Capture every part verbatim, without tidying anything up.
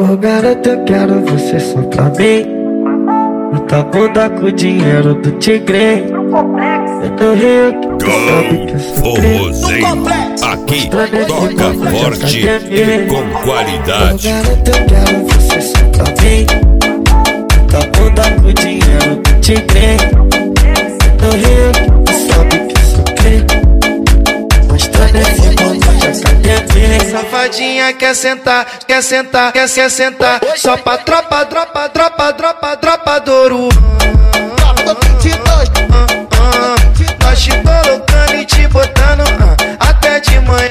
Ô garota, eu quero você só pra mim. Bota bunda com o dinheiro do tigre. Eu tô rico, tu sabe que eu sou Forrozeiro, aqui toca forte e com qualidade. Ô garota, eu quero você só pra mim. Bota bunda com o dinheiro do tigre. Eu tô rico, tu sabe que eu sou crente. Mostrando esse mundo de academia. Safadinha quer sentar, quer sentar, quer, quer sentar. Só pra tropa, dropa, dropa, dropa, dropa Douro. Nós te colocando e te botando até de manhã.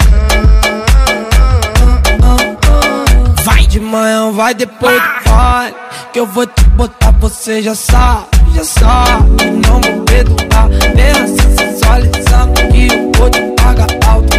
Vai de manhã, vai depois do pai, que eu vou te botar, você já sabe, já sabe. Não vou perdoar, mesmo assim sensualizando, que eu vou te pagar alto.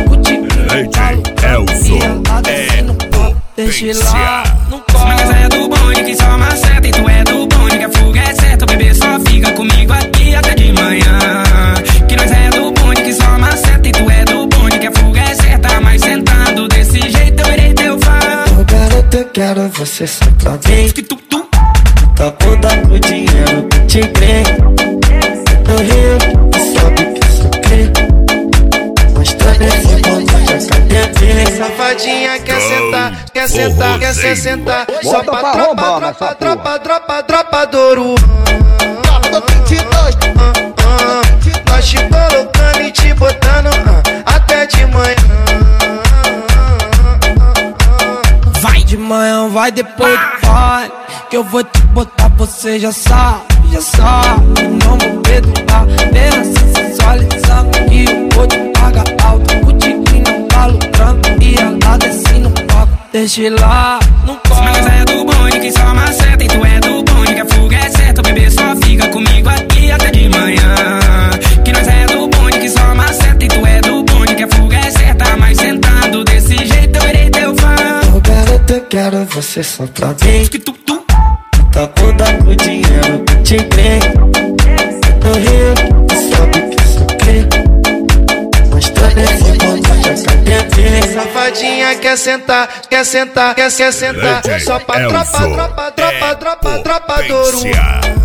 Elson é deixa lá, não Mas é do bonde que só maceta e tu é do bonde que a fuga é certa. O bebê só fica comigo aqui até de manhã. Que nós é do bonde que só maceta e tu é do bonde que a fuga é certa. Mas sentando desse jeito eu irei teu fã. Ô garota, eu quero você só pra mim. Tá bunda com o dinheiro do tigre. Eu tô rico, tu sabe que eu sou crente. Mostrando esse mundo de academia. Safadinha quer sentar, quer sentar, quer se sentar. Só pra tropa, dropa, dropa, dropa, dropa Douro. Nós te colocando e te botando até de manhã. vai de manhã, vai depois do pai, que eu vou te botar, você já sabe, já sabe. Não vou perdoar, mesmo assim sensualizando, que eu vou te pagar alto. O tigre não tá lucrando e ela desce no palco. Deixa lá, não corre. Mas é do bonde que só maceta e tu é do bonde que a fuga é certa. O bebê só fica comigo aqui até de manhã. Que nós é do bonde que só maceta e tu é do bonde que a fuga é certa. Mas sentando desse jeito eu irei teu fã. Ô garota, eu quero você só pra mim. Tá bunda com o dinheiro do tigre. Eu tô rico, tu sabe que eu sou crente. Mostrando esse mundo de academia. Safadinha quer sentar, quer sentar, quer, quer sentar. Só pra tropa, tropa, tropa, tropa, tropa Douro.